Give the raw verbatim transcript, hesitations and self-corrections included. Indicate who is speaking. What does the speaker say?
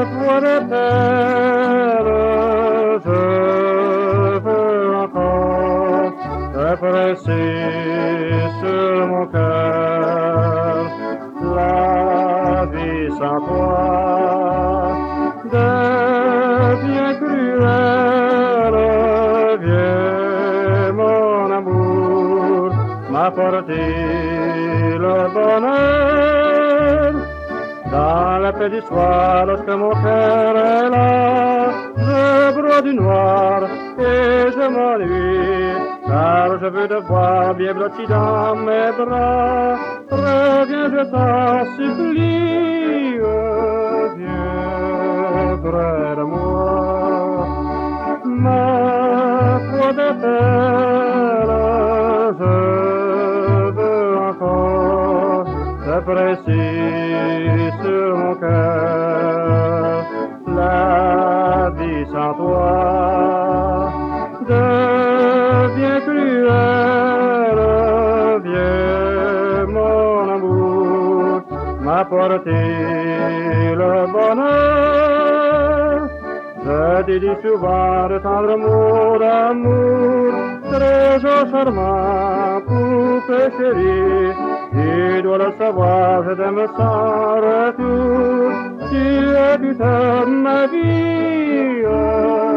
Speaker 1: foi de terre, je veux encore te presser sur mon cœur. La vie sans toi devient cruelle. Viens, mon amour, m'apporter le bonheur. Dans la paix du soir, lorsque mon cœur est là, je broie du noir et je m'ennuie, car je veux te voir bien blotti dans mes bras. Reviens, je t'en supplie, viens près de moi. Ma foi de terre, je veux encore te presser sur mon cœur. La vie sans toi devient cruelle. Viens, mon amour, m'apporter le bonheur. Je t'ai dit souvent de tendres mots d'amour, trésor charmant, poupée chérie. Tu dois le savoir, je t'aime sans retour. Tu es toute ma vie.